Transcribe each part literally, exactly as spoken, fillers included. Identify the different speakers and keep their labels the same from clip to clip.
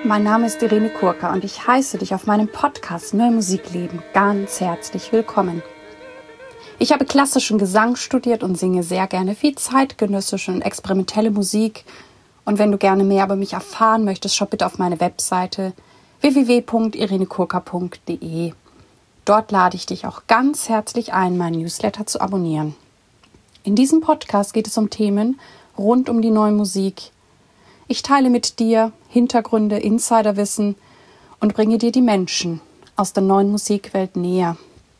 Speaker 1: mein Name ist Irene Kurka und ich heiße dich auf meinem Podcast Neue Musik leben ganz herzlich willkommen. Ich habe klassischen Gesang studiert und singe sehr gerne viel zeitgenössische und experimentelle Musik. Und wenn du gerne mehr über mich erfahren möchtest, schau bitte auf meine Webseite w w w punkt irene kurka punkt d e. Dort lade ich dich auch ganz herzlich ein, meinen Newsletter zu abonnieren. In diesem Podcast geht es um Themen rund um die neue Musik. Ich teile mit dir Hintergründe, Insiderwissen und bringe dir die Menschen aus der neuen Musikwelt näher.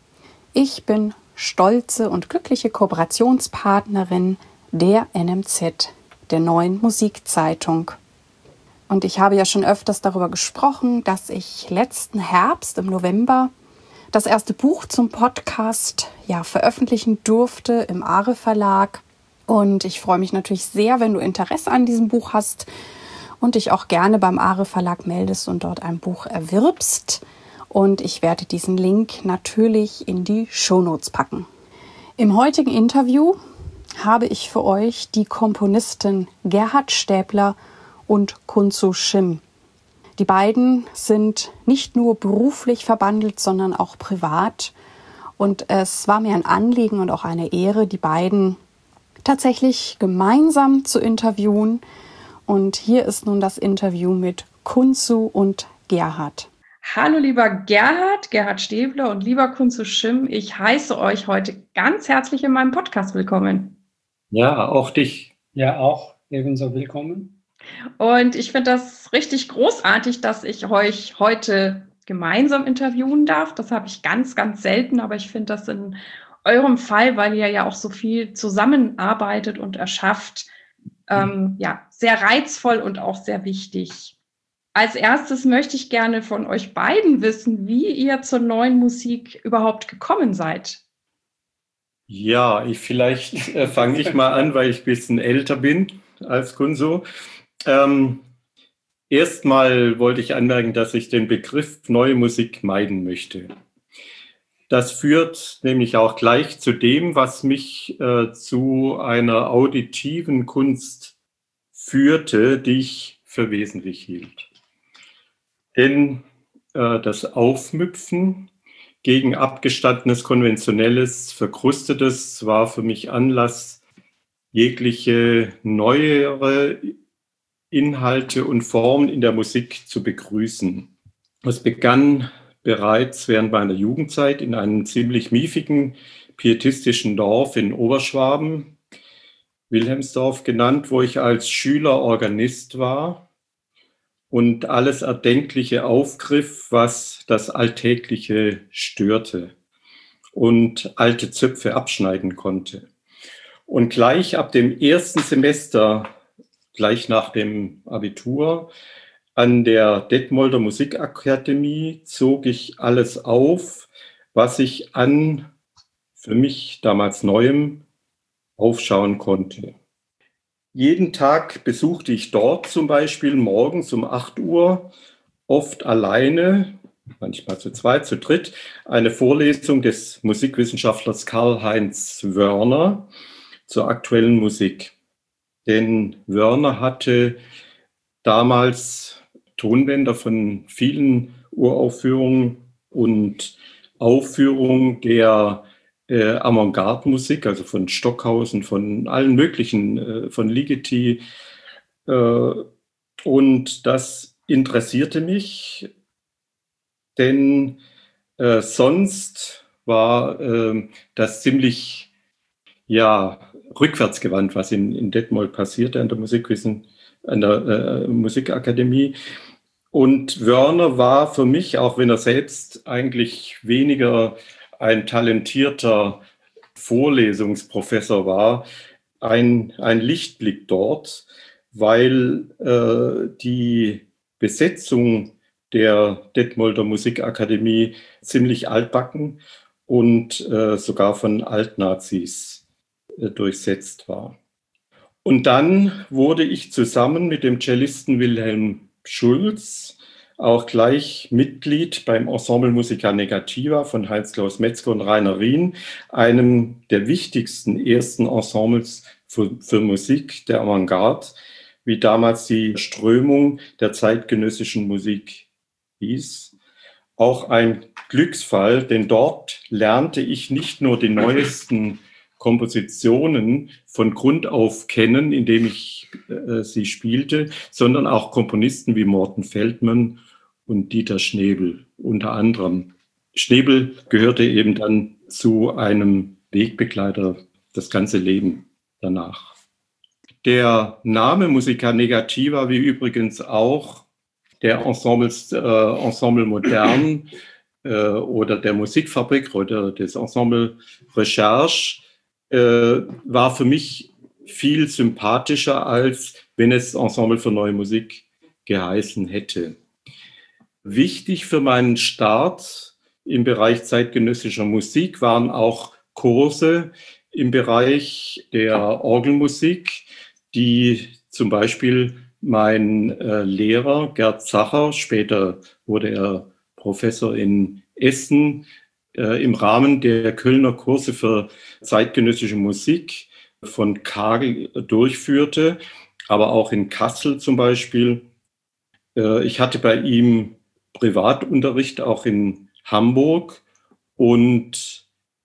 Speaker 1: Ich bin stolze und glückliche Kooperationspartnerin der N M Z, der Neuen Musikzeitung. Und ich habe ja schon öfters darüber gesprochen, dass ich letzten Herbst im November das erste Buch zum Podcast ja, veröffentlichen durfte im Are Verlag. Und ich freue mich natürlich sehr, wenn du Interesse an diesem Buch hast und dich auch gerne beim Are Verlag meldest und dort ein Buch erwirbst. Und ich werde diesen Link natürlich in die Shownotes packen. Im heutigen Interview habe ich für euch die Komponisten Gerhard Stäbler und Kunzu Schim. Die beiden sind nicht nur beruflich verbandelt, sondern auch privat. Und es war mir ein Anliegen und auch eine Ehre, die beiden tatsächlich gemeinsam zu interviewen. Und hier ist nun das Interview mit Kunzu und Gerhard.
Speaker 2: Hallo lieber Gerhard, Gerhard Stäbler und lieber Kunzu Schim. Ich heiße euch heute ganz herzlich in meinem Podcast willkommen.
Speaker 3: Ja, auch dich.
Speaker 4: Ja, auch ebenso willkommen.
Speaker 2: Und ich finde das richtig großartig, dass ich euch heute gemeinsam interviewen darf. Das habe ich ganz, ganz selten, aber ich finde das in eurem Fall, weil ihr ja auch so viel zusammenarbeitet und erschafft, ähm, ja, sehr reizvoll und auch sehr wichtig. Als erstes möchte ich gerne von euch beiden wissen, wie ihr zur neuen Musik überhaupt gekommen seid.
Speaker 3: Ja, ich vielleicht äh, fange ich mal an, weil ich ein bisschen älter bin als Kunzu. Ähm, Erstmal wollte ich anmerken, dass ich den Begriff neue Musik meiden möchte. Das führt nämlich auch gleich zu dem, was mich äh, zu einer auditiven Kunst führte, die ich für wesentlich hielt. Denn äh, das Aufmüpfen gegen abgestandenes, konventionelles, verkrustetes war für mich Anlass, jegliche neuere Inhalte und Formen in der Musik zu begrüßen. Es begann bereits während meiner Jugendzeit in einem ziemlich miefigen, pietistischen Dorf in Oberschwaben, Wilhelmsdorf genannt, wo ich als Schüler Organist war und alles Erdenkliche aufgriff, was das Alltägliche störte und alte Zöpfe abschneiden konnte. Und gleich ab dem ersten Semester, gleich nach dem Abitur, an der Detmolder Musikakademie zog ich alles auf, was ich an für mich damals Neuem aufschauen konnte. Jeden Tag besuchte ich dort zum Beispiel morgens um acht Uhr, oft alleine, manchmal zu zweit, zu dritt, eine Vorlesung des Musikwissenschaftlers Karl-Heinz Wörner zur aktuellen Musik. Denn Wörner hatte damals Tonbänder von vielen Uraufführungen und Aufführungen der äh, Avantgarde-Musik, also von Stockhausen, von allen möglichen, äh, von Ligeti. Äh, und das interessierte mich, denn äh, sonst war äh, das ziemlich, ja, rückwärtsgewandt, was in, in Detmold passierte an der Musikwissen, an der äh, Musikakademie. Und Wörner war für mich, auch wenn er selbst eigentlich weniger ein talentierter Vorlesungsprofessor war, ein, ein Lichtblick dort, weil äh, die Besetzung der Detmolder Musikakademie ziemlich altbacken und äh, sogar von Altnazis äh, durchsetzt war. Und dann wurde ich zusammen mit dem Cellisten Wilhelm Schulz auch gleich Mitglied beim Ensemble Musica Negativa von Heinz-Klaus Metzger und Rainer Rien, einem der wichtigsten ersten Ensembles für, für Musik der Avantgarde, wie damals die Strömung der zeitgenössischen Musik hieß. Auch ein Glücksfall, denn dort lernte ich nicht nur die neuesten Kompositionen von Grund auf kennen, indem ich äh, sie spielte, sondern auch Komponisten wie Morten Feldman und Dieter Schnebel unter anderem. Schnebel gehörte eben dann zu einem Wegbegleiter das ganze Leben danach. Der Name Musica Negativa, wie übrigens auch der Ensembles, äh, Ensemble Modern äh, oder der Musikfabrik oder des Ensemble Recherche, äh, war für mich viel sympathischer, als wenn es Ensemble für neue Musik geheißen hätte. Wichtig für meinen Start im Bereich zeitgenössischer Musik waren auch Kurse im Bereich der Orgelmusik, die zum Beispiel mein äh, Lehrer Gerd Zacher, später wurde er Professor in Essen, äh, im Rahmen der Kölner Kurse für zeitgenössische Musik von Kagel durchführte, aber auch in Kassel zum Beispiel. Äh, ich hatte bei ihm Privatunterricht, auch in Hamburg, und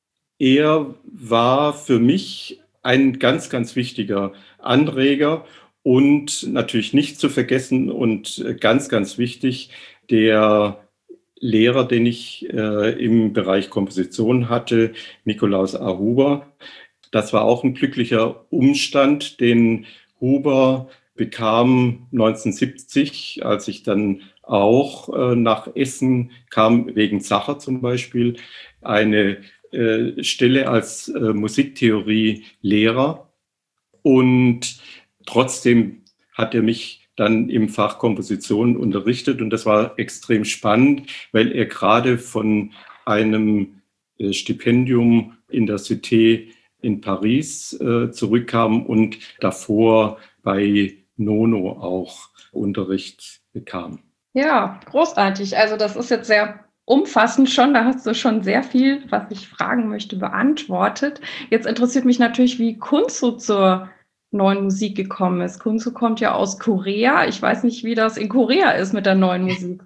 Speaker 3: er war für mich ein ganz, ganz wichtiger Anreger und natürlich nicht zu vergessen und ganz, ganz wichtig, der Lehrer, den ich äh, im Bereich Komposition hatte, Nikolaus A. Huber. Das war auch ein glücklicher Umstand, den Huber bekam neunzehnhundertsiebzig, als ich dann auch äh, nach Essen kam, wegen Zacher zum Beispiel, eine äh, Stelle als äh, Musiktheorie-Lehrer. Und trotzdem hat er mich dann im Fach Komposition unterrichtet und das war extrem spannend, weil er gerade von einem äh, Stipendium in der Cité in Paris äh, zurückkam und davor bei Nono auch Unterricht bekam.
Speaker 2: Ja, großartig. Also das ist jetzt sehr umfassend schon. Da hast du schon sehr viel, was ich fragen möchte, beantwortet. Jetzt interessiert mich natürlich, wie Kunzu zur neuen Musik gekommen ist. Kunzu kommt ja aus Korea. Ich weiß nicht, wie das in Korea ist mit der neuen Musik.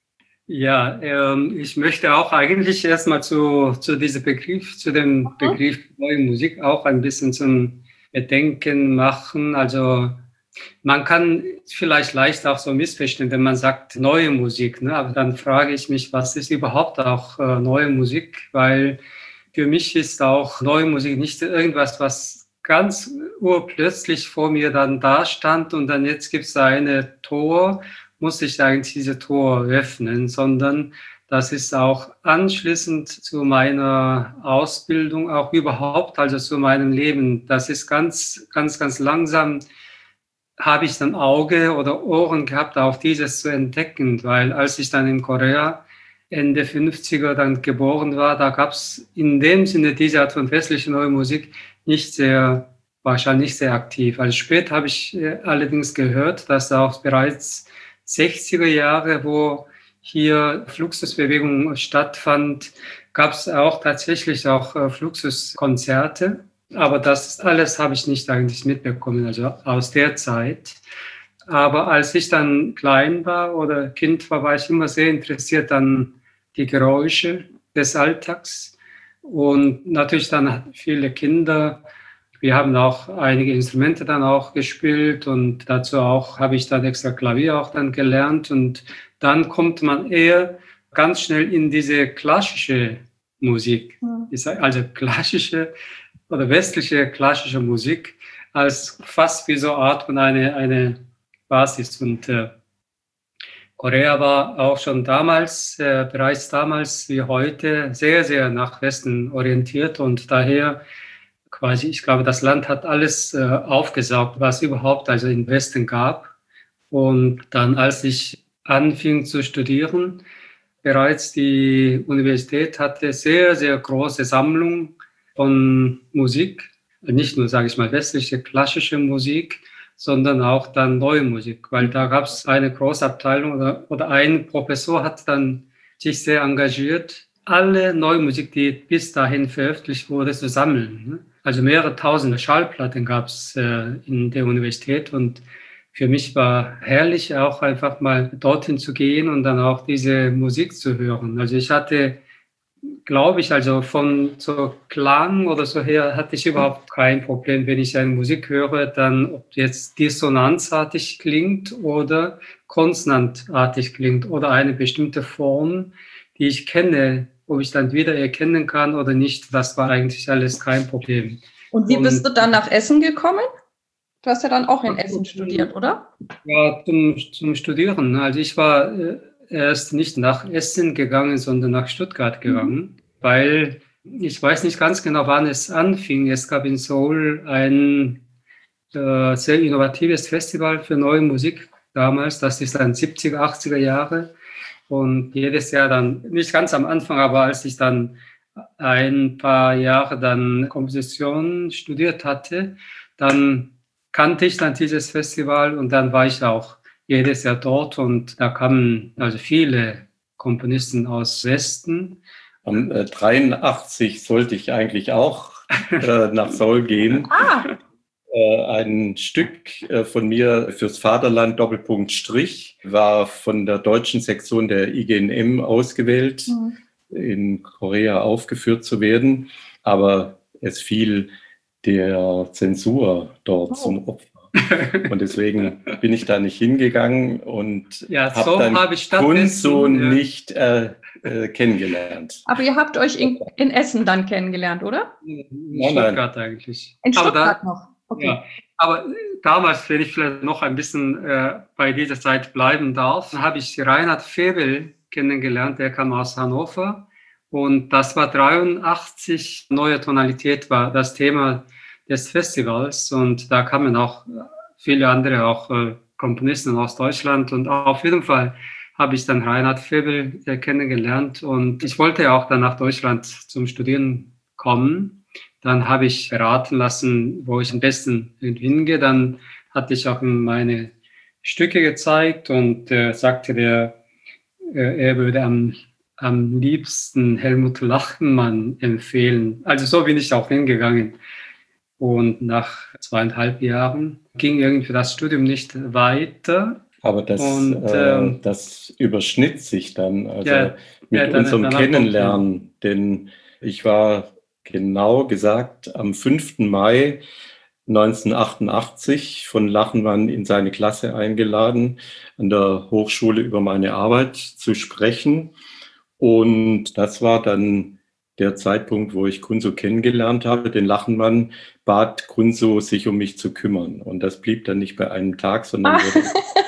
Speaker 4: Ja, ähm, ich möchte auch eigentlich erstmal zu, zu diesem Begriff, zu dem Begriff neue Musik auch ein bisschen zum Bedenken machen. Also man kann vielleicht leicht auch so missverstehen, wenn man sagt neue Musik, ne? Aber dann frage ich mich, was ist überhaupt auch äh, neue Musik? Weil für mich ist auch neue Musik nicht irgendwas, was ganz urplötzlich vor mir dann da stand und dann jetzt gibt es eine Tor, muss ich eigentlich diese Tor öffnen, sondern das ist auch anschließend zu meiner Ausbildung, auch überhaupt, also zu meinem Leben. Das ist ganz, ganz, ganz langsam, habe ich dann Auge oder Ohren gehabt, auch dieses zu entdecken, weil als ich dann in Korea Ende fünfziger dann geboren war, da gab es in dem Sinne diese Art von westlicher neue Musik nicht sehr, wahrscheinlich nicht sehr aktiv. Also später habe ich äh, allerdings gehört, dass auch bereits sechziger Jahre, wo hier Fluxusbewegung stattfand, gab es auch tatsächlich auch äh, Fluxuskonzerte. Aber das alles habe ich nicht eigentlich mitbekommen, also aus der Zeit. Aber als ich dann klein war oder Kind war, war ich immer sehr interessiert an die Geräusche des Alltags. Und natürlich dann viele Kinder. Wir haben auch einige Instrumente dann auch gespielt und dazu auch habe ich dann extra Klavier auch dann gelernt. Und dann kommt man eher ganz schnell in diese klassische Musik. Also klassische oder westliche klassische Musik als fast wie so Art von eine, eine Basis. Und äh, Korea war auch schon damals, äh, bereits damals wie heute, sehr, sehr nach Westen orientiert und daher quasi, ich glaube, das Land hat alles äh, aufgesaugt, was überhaupt also im Westen gab. Und dann, als ich anfing zu studieren, bereits die Universität hatte sehr, sehr große Sammlung von Musik, nicht nur, sage ich mal, westliche klassische Musik, sondern auch dann neue Musik, weil da gab es eine große Abteilung oder, oder ein Professor hat dann sich sehr engagiert, alle neue Musik, die bis dahin veröffentlicht wurde, zu sammeln. Also mehrere tausende Schallplatten gab es äh, in der Universität und für mich war herrlich, auch einfach mal dorthin zu gehen und dann auch diese Musik zu hören. Also ich hatte, glaube ich, also von so Klang oder so her hatte ich überhaupt kein Problem, wenn ich eine Musik höre, dann ob jetzt dissonanzartig klingt oder konsonantartig klingt oder eine bestimmte Form, die ich kenne, ob ich dann wieder erkennen kann oder nicht, das war eigentlich alles kein Problem.
Speaker 2: Und wie bist und, du dann nach Essen gekommen? Du hast ja dann auch in Essen studiert, oder?
Speaker 4: Ja, zum, zum Studieren. Also ich war äh, erst nicht nach Essen gegangen, sondern nach Stuttgart gegangen, mhm. weil ich weiß nicht ganz genau, wann es anfing. Es gab in Seoul ein äh, sehr innovatives Festival für neue Musik damals. Das ist dann siebziger, achtziger Jahre. Und jedes Jahr dann, nicht ganz am Anfang, aber als ich dann ein paar Jahre dann Komposition studiert hatte, dann kannte ich dann dieses Festival und dann war ich auch jedes Jahr dort und da kamen also viele Komponisten aus Westen.
Speaker 3: Um äh, dreiundachtzig sollte ich eigentlich auch äh, nach Seoul gehen.
Speaker 2: Ah.
Speaker 3: Äh, ein Stück äh, von mir fürs Vaterland, Doppelpunkt Strich, war von der deutschen Sektion der I G N M ausgewählt, mhm. in Korea aufgeführt zu werden, aber es fiel der Zensur dort oh. zum Opfer. Und deswegen bin ich da nicht hingegangen und
Speaker 4: ja,
Speaker 3: habe
Speaker 4: so
Speaker 3: dann
Speaker 4: hab ich
Speaker 3: Kunzo ja. nicht äh, äh, kennengelernt.
Speaker 2: Aber ihr habt euch in, in Essen dann kennengelernt, oder?
Speaker 4: In nein, Stuttgart nein. eigentlich.
Speaker 2: In Stuttgart
Speaker 4: da,
Speaker 2: noch? Okay.
Speaker 4: Ja, aber damals, wenn ich vielleicht noch ein bisschen äh, bei dieser Zeit bleiben darf, habe ich Reinhard Febel kennengelernt, der kam aus Hannover. Und das war dreiundachtzig, neue Tonalität war das Thema des Festivals. Und da kamen auch viele andere, auch äh, Komponisten aus Deutschland. Und auf jeden Fall habe ich dann Reinhard Febel äh, kennengelernt. Und ich wollte auch dann nach Deutschland zum Studieren kommen. Dann habe ich beraten lassen, wo ich am besten hingehe. Dann hatte ich auch meine Stücke gezeigt und äh, sagte der, äh, er würde am am liebsten Helmut Lachmann empfehlen. Also so bin ich auch hingegangen. Und nach zweieinhalb Jahren ging irgendwie das Studium nicht weiter.
Speaker 3: Aber das, und, äh, das überschnitt sich dann also
Speaker 4: ja,
Speaker 3: mit
Speaker 4: ja, dann,
Speaker 3: unserem Kennenlernen. Denn ich war genau gesagt am fünften Mai neunzehnhundertachtundachtzig von Lachmann in seine Klasse eingeladen, an der Hochschule über meine Arbeit zu sprechen. Und das war dann der Zeitpunkt, wo ich Kunzo kennengelernt habe. Den Lachmann bat Kunzo, sich um mich zu kümmern. Und das blieb dann nicht bei einem Tag, sondern wurde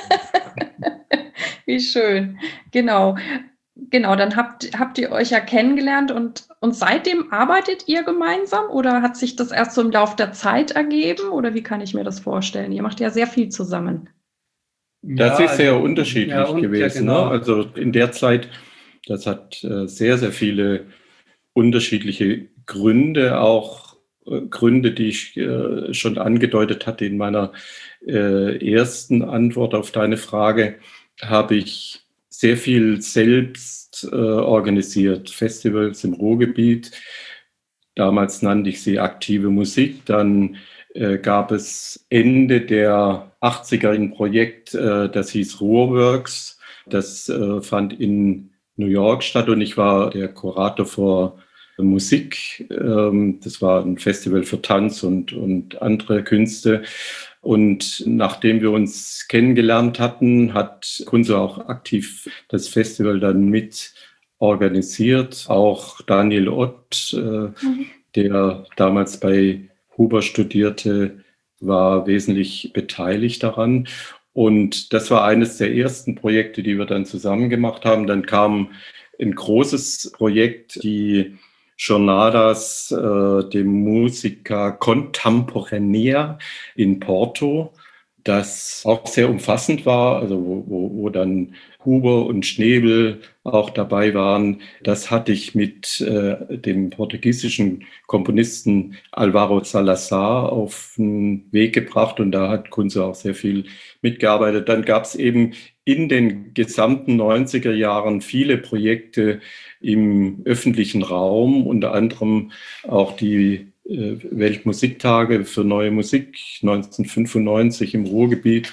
Speaker 2: Wie schön. Genau. Genau, dann habt, habt ihr euch ja kennengelernt und, und seitdem arbeitet ihr gemeinsam oder hat sich das erst so im Laufe der Zeit ergeben? Oder wie kann ich mir das vorstellen? Ihr macht ja sehr viel zusammen.
Speaker 3: Das ja, ist sehr also, unterschiedlich ja, und, gewesen. Ja, genau. Ne? Also in der Zeit, das hat äh, sehr, sehr viele unterschiedliche Gründe, auch äh, Gründe, die ich äh, schon angedeutet hatte in meiner äh, ersten Antwort auf deine Frage, habe ich sehr viel selbst äh, organisiert. Festivals im Ruhrgebiet, damals nannte ich sie aktive Musik, dann äh, gab es Ende der achtziger ein Projekt, äh, das hieß Ruhrworks, das äh, fand in New York statt und ich war der Kurator für Musik. Ähm, das war ein Festival für Tanz und, und andere Künste. Und nachdem wir uns kennengelernt hatten, hat Kunzo auch aktiv das Festival dann mit organisiert. Auch Daniel Ott, äh, mhm. der damals bei Huber studierte, war wesentlich beteiligt daran. Und das war eines der ersten Projekte, die wir dann zusammen gemacht haben. Dann kam ein großes Projekt, die Jornadas äh, de Musica Contemporanea in Porto, das auch sehr umfassend war, also wo, wo, wo dann Huber und Schnebel auch dabei waren. Das hatte ich mit äh, dem portugiesischen Komponisten Alvaro Salazar auf den Weg gebracht und da hat Kunzo auch sehr viel mitgearbeitet. Dann gab es eben in den gesamten neunziger Jahren viele Projekte im öffentlichen Raum, unter anderem auch die äh, Weltmusiktage für neue Musik neunzehnhundertfünfundneunzig im Ruhrgebiet.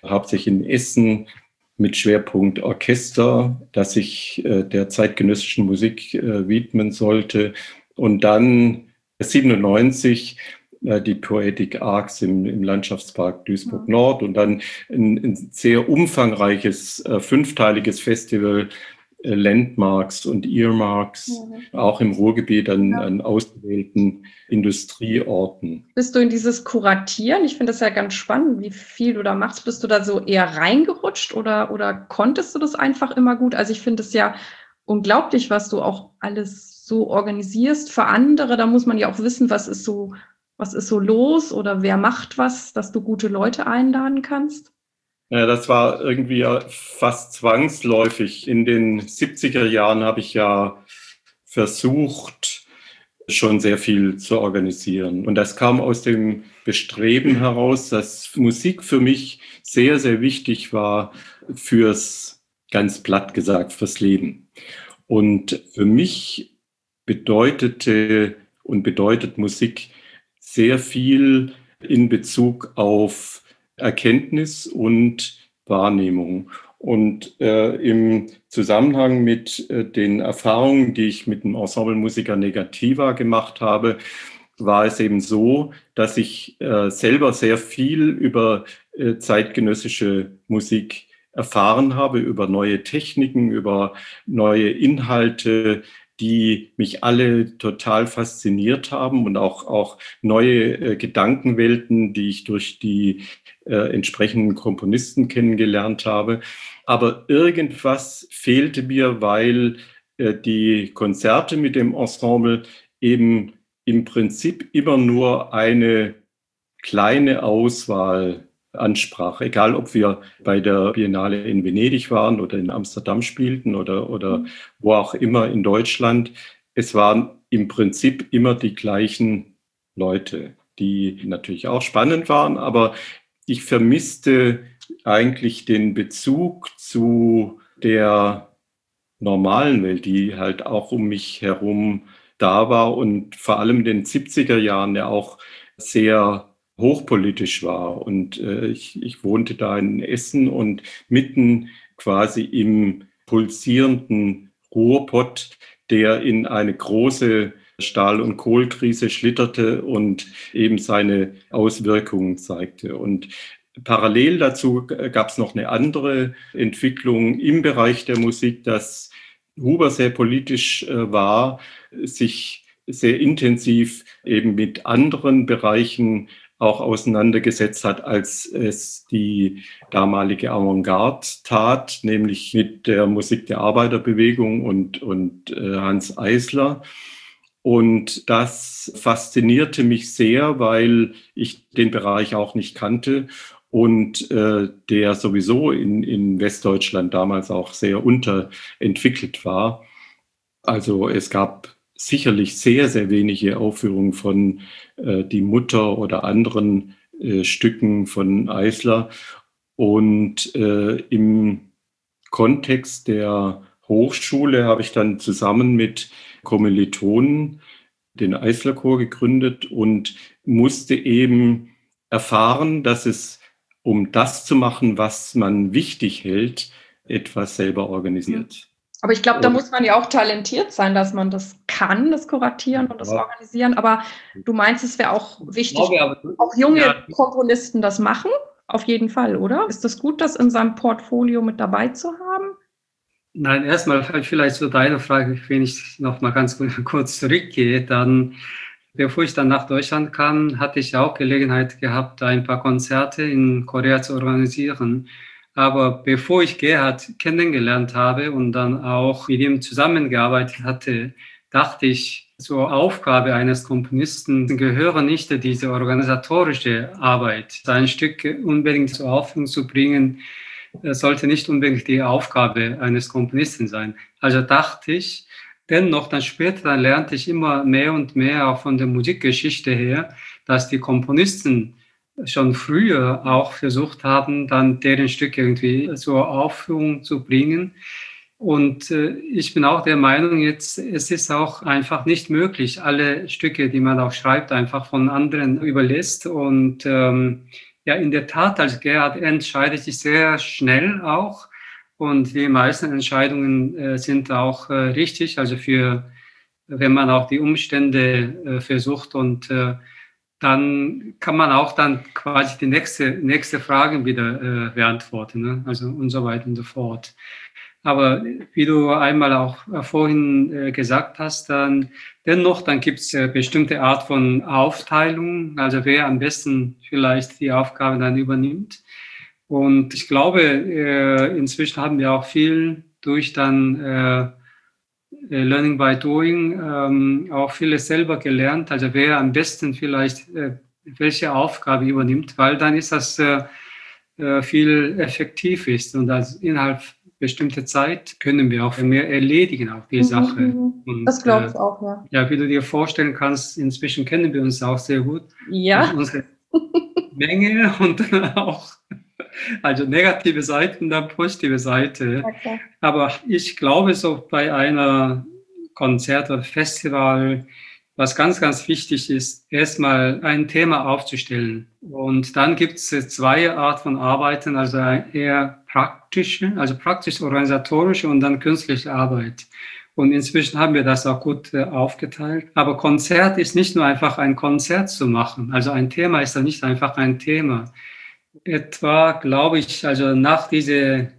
Speaker 3: hauptsächlich in Essen mit Schwerpunkt Orchester, das ich äh, der zeitgenössischen Musik äh, widmen sollte. Und dann siebenundneunzig äh, die Poetic Arcs im, im Landschaftspark Duisburg Nord und dann ein, ein sehr umfangreiches äh, fünfteiliges Festival äh, Landmarks und Earmarks, mhm. auch im Ruhrgebiet an, ja. an ausgewählten Industrieorten.
Speaker 2: Bist du in dieses Kuratieren? Ich finde das ja ganz spannend, wie viel du da machst. Bist du da so eher reingerutscht oder, oder konntest du das einfach immer gut? Also ich finde es ja unglaublich, was du auch alles so organisierst für andere. Da muss man ja auch wissen, was ist so, was ist so los oder wer macht was, dass du gute Leute einladen kannst.
Speaker 3: Ja, das war irgendwie fast zwangsläufig. In den siebziger Jahren habe ich ja versucht, schon sehr viel zu organisieren. Und das kam aus dem Bestreben heraus, dass Musik für mich sehr, sehr wichtig war fürs, ganz platt gesagt, fürs Leben. Und für mich bedeutete und bedeutet Musik sehr viel in Bezug auf Erkenntnis und Wahrnehmung. Und äh, im Zusammenhang mit äh, den Erfahrungen, die ich mit dem Ensemble Musica Negativa gemacht habe, war es eben so, dass ich äh, selber sehr viel über äh, zeitgenössische Musik erfahren habe, über neue Techniken, über neue Inhalte, die mich alle total fasziniert haben und auch, auch neue äh, Gedankenwelten, die ich durch die äh, entsprechenden Komponisten kennengelernt habe. Aber irgendwas fehlte mir, weil äh, die Konzerte mit dem Ensemble eben im Prinzip immer nur eine kleine Auswahl ansprach. Egal, ob wir bei der Biennale in Venedig waren oder in Amsterdam spielten oder, oder wo auch immer in Deutschland. Es waren im Prinzip immer die gleichen Leute, die natürlich auch spannend waren, aber ich vermisste eigentlich den Bezug zu der normalen Welt, die halt auch um mich herum da war und vor allem in den siebziger Jahren ja auch sehr hochpolitisch war. Und äh, ich, ich wohnte da in Essen und mitten quasi im pulsierenden Ruhrpott, der in eine große Stahl- und Kohlkrise schlitterte und eben seine Auswirkungen zeigte. Und parallel dazu gab es noch eine andere Entwicklung im Bereich der Musik, dass Huber sehr politisch äh, war, sich sehr intensiv eben mit anderen Bereichen auch auseinandergesetzt hat, als es die damalige Avantgarde tat, nämlich mit der Musik der Arbeiterbewegung und, und äh, Hans Eisler. Und das faszinierte mich sehr, weil ich den Bereich auch nicht kannte und äh, der sowieso in, in Westdeutschland damals auch sehr unterentwickelt war. Also es gab sicherlich sehr, sehr wenige Aufführungen von äh, Die Mutter oder anderen äh, Stücken von Eisler. Und äh, im Kontext der Hochschule habe ich dann zusammen mit Kommilitonen den Eisler-Chor gegründet und musste eben erfahren, dass es, um das zu machen, was man wichtig hält, etwas selber organisiert.
Speaker 2: Aber ich glaube, da muss man ja auch talentiert sein, dass man das kann, das Kuratieren und das ja. Organisieren. Aber du meinst, es wäre auch wichtig, glaube, auch junge ja. Komponisten das machen? Auf jeden Fall, oder? Ist das gut, das in seinem Portfolio mit dabei zu haben?
Speaker 4: Nein, erstmal vielleicht zu deiner Frage, wenn ich noch mal ganz kurz zurückgehe, dann, bevor ich dann nach Deutschland kam, hatte ich auch Gelegenheit gehabt, ein paar Konzerte in Korea zu organisieren. Aber bevor ich Gerhard kennengelernt habe und dann auch mit ihm zusammengearbeitet hatte, dachte ich, zur Aufgabe eines Komponisten gehöre nicht diese organisatorische Arbeit. Ein Stück unbedingt zur Aufführung zu bringen, sollte nicht unbedingt die Aufgabe eines Komponisten sein. Also dachte ich, dennoch dann später, dann lernte ich immer mehr und mehr auch von der Musikgeschichte her, dass die Komponisten schon früher auch versucht haben, dann deren Stücke irgendwie zur Aufführung zu bringen. Und äh, ich bin auch der Meinung, jetzt, es ist auch einfach nicht möglich, alle Stücke, die man auch schreibt, einfach von anderen überlässt. Und ähm, ja, in der Tat, als Gerhard entscheidet sich sehr schnell auch. Und die meisten Entscheidungen äh, sind auch äh, richtig. Also für, wenn man auch die Umstände äh, versucht und äh, dann kann man auch dann quasi die nächste, nächste Frage wieder äh, beantworten, ne? Also und so weiter und so fort. Aber wie du einmal auch vorhin äh, gesagt hast, dann dennoch, dann gibt es äh, bestimmte Art von Aufteilung, also wer am besten vielleicht die Aufgabe dann übernimmt. Und ich glaube, äh, inzwischen haben wir auch viel durch dann äh, Learning by Doing ähm, auch vieles selber gelernt. Also wer am besten vielleicht äh, welche Aufgabe übernimmt, weil dann ist das äh, äh, viel effektiv ist und als innerhalb bestimmter Zeit können wir auch mehr erledigen, auch die mhm, Sache.
Speaker 2: Und, das glaube ich äh, auch, ja.
Speaker 4: Ja, wie du dir vorstellen kannst, inzwischen kennen wir uns auch sehr gut.
Speaker 2: Ja.
Speaker 4: Und unsere Menge und auch also negative Seiten, dann positive Seite. Okay. Aber ich glaube, so bei einer Konzert oder Festival, was ganz, ganz wichtig ist, erstmal ein Thema aufzustellen. Und dann gibt es zwei Arten von Arbeiten, also eher praktische, also praktisch-organisatorische und dann künstliche Arbeit. Und inzwischen haben wir das auch gut äh, aufgeteilt. Aber Konzert ist nicht nur einfach ein Konzert zu machen. Also ein Thema ist dann nicht einfach ein Thema. Etwa, glaube ich, also nach dieser äh,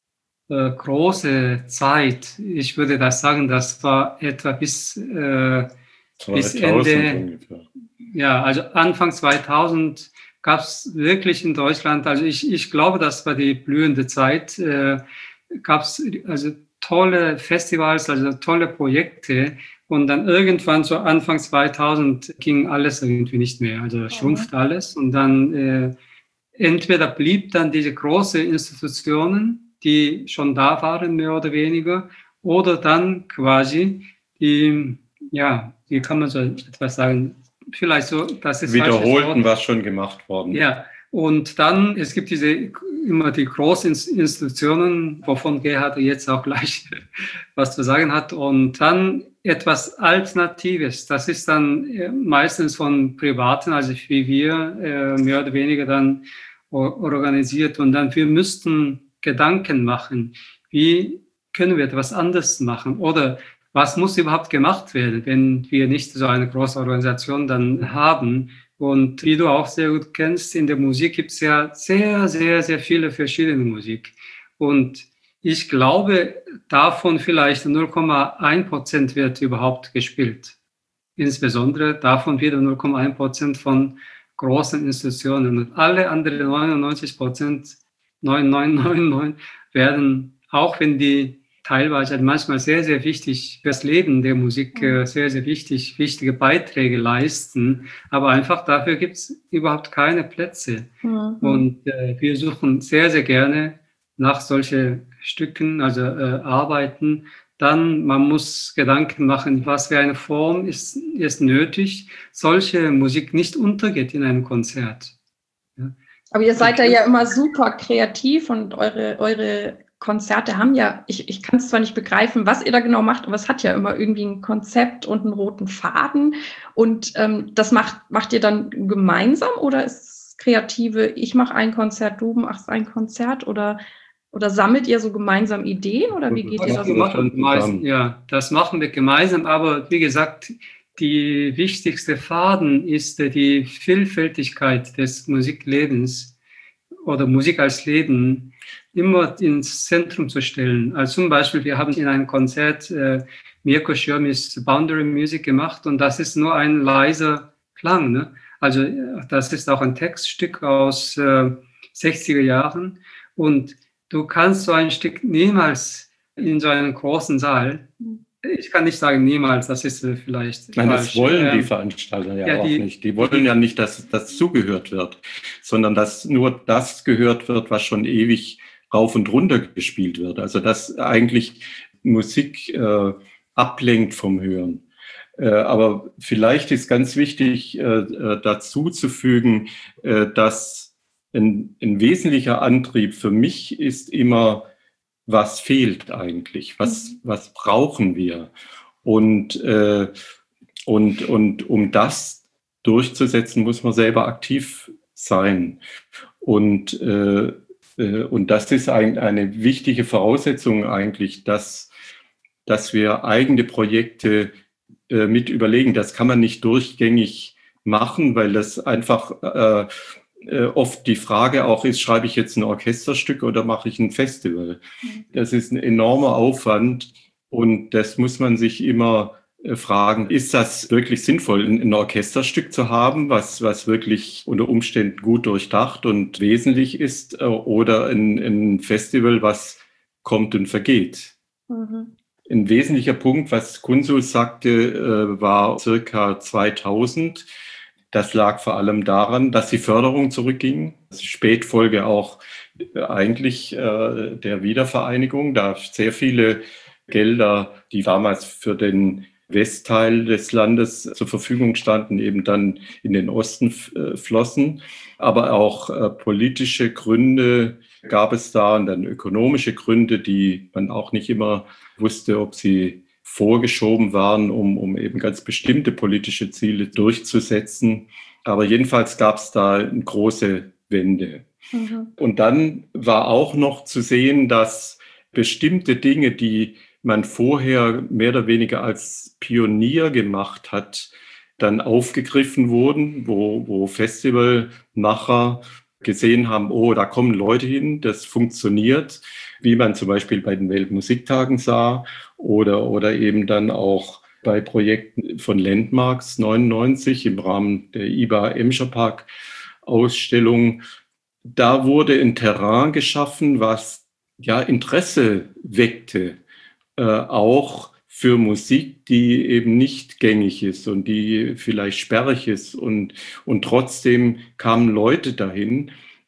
Speaker 4: große Zeit, ich würde das sagen, das war etwa bis, äh, bis Ende, ungefähr. Ja, also Anfang zweitausend gab es wirklich in Deutschland, also ich, ich glaube, das war die blühende Zeit, äh, gab es also tolle Festivals, also tolle Projekte. Und dann irgendwann so Anfang zweitausend ging alles irgendwie nicht mehr, also schrumpft alles. Und dann äh, entweder blieb dann diese große Institutionen, die schon da waren, mehr oder weniger, oder dann quasi die, ja, wie kann man so etwas sagen, vielleicht so, das ist
Speaker 3: wiederholten, was schon gemacht worden.
Speaker 4: Ja, und dann, es gibt diese, immer die großen Institutionen, wovon Gerhard jetzt auch gleich was zu sagen hat, und dann etwas Alternatives, das ist dann meistens von Privaten, also wie wir, mehr oder weniger dann organisiert. Und dann, wir müssten Gedanken machen, wie können wir etwas anderes machen oder was muss überhaupt gemacht werden, wenn wir nicht so eine große Organisation dann haben. Und wie du auch sehr gut kennst, in der Musik gibt es ja sehr, sehr, sehr viele verschiedene Musik. Und ich glaube, davon vielleicht null Komma eins Prozent wird überhaupt gespielt. Insbesondere davon wieder null Komma eins Prozent von großen Institutionen. Und alle anderen neunundneunzig Prozent, neun neun neun neun, werden, auch wenn die teilweise manchmal sehr, sehr wichtig für das Leben der Musik, sehr, sehr wichtig, wichtige Beiträge leisten, aber einfach dafür gibt es überhaupt keine Plätze. Mhm. Und äh, wir suchen sehr, sehr gerne nach solchen Stücken, also äh, Arbeiten. Dann, man muss Gedanken machen, was für eine Form ist, ist nötig, solche Musik nicht untergeht in einem Konzert.
Speaker 2: Ja. Aber ihr seid da ja immer super kreativ und eure, eure Konzerte haben ja, ich, ich kann es zwar nicht begreifen, was ihr da genau macht, aber es hat ja immer irgendwie ein Konzept und einen roten Faden. Und ähm, das macht, macht ihr dann gemeinsam oder ist es kreative, ich mache ein Konzert, du machst ein Konzert oder Oder sammelt ihr so gemeinsam Ideen oder wie geht das ihr das?
Speaker 4: Machen wir ja, das machen wir gemeinsam, aber wie gesagt, die wichtigste Faden ist die Vielfältigkeit des Musiklebens oder Musik als Leben immer ins Zentrum zu stellen. Also zum Beispiel, wir haben in einem Konzert äh, Mirko Schirmis Boundary Music gemacht und das ist nur ein leiser Klang. Ne? Also das ist auch ein Textstück aus äh, sechziger Jahren und du kannst so ein Stück niemals in so einem großen Saal, ich kann nicht sagen niemals, das ist vielleicht
Speaker 3: Nein, falsch. Das wollen die Veranstalter ja, ja auch die, nicht. Die wollen ja nicht, dass das zugehört wird, sondern dass nur das gehört wird, was schon ewig rauf und runter gespielt wird. Also dass eigentlich Musik äh, ablenkt vom Hören. Äh, aber vielleicht ist ganz wichtig äh, dazu zu fügen, äh, dass Ein, ein wesentlicher Antrieb für mich ist immer, was fehlt eigentlich? Was, was brauchen wir? Und, äh, und, und um das durchzusetzen, muss man selber aktiv sein. Und, äh, äh, und das ist ein, eine wichtige Voraussetzung eigentlich, dass, dass wir eigene Projekte äh, mit überlegen. Das kann man nicht durchgängig machen, weil das einfach äh, äh, oft die Frage auch ist, schreibe ich jetzt ein Orchesterstück oder mache ich ein Festival? Das ist ein enormer Aufwand und das muss man sich immer fragen, ist das wirklich sinnvoll, ein Orchesterstück zu haben, was, was wirklich unter Umständen gut durchdacht und wesentlich ist, oder ein, ein Festival, was kommt und vergeht? Mhm. Ein wesentlicher Punkt, was Kunzu sagte, war circa zweitausend. Das lag vor allem daran, dass die Förderung zurückging. Das ist Spätfolge auch eigentlich der Wiedervereinigung, da sehr viele Gelder, die damals für den Westteil des Landes zur Verfügung standen, eben dann in den Osten äh, flossen. Aber auch äh, politische Gründe gab es da und dann ökonomische Gründe, die man auch nicht immer wusste, ob sie vorgeschoben waren, um, um eben ganz bestimmte politische Ziele durchzusetzen. Aber jedenfalls gab es da eine große Wende. Mhm. Und dann war auch noch zu sehen, dass bestimmte Dinge, die man vorher mehr oder weniger als Pionier gemacht hat, dann aufgegriffen wurden, wo, wo Festivalmacher gesehen haben, oh, da kommen Leute hin, das funktioniert, wie man zum Beispiel bei den Weltmusiktagen sah oder, oder eben dann auch bei Projekten von Landmarks neunundneunzig im Rahmen der I B A Emscher Park Ausstellung. Da wurde ein Terrain geschaffen, was ja Interesse weckte. Äh, auch für Musik, die eben nicht gängig ist und die vielleicht sperrig ist. Und, und trotzdem kamen Leute dahin.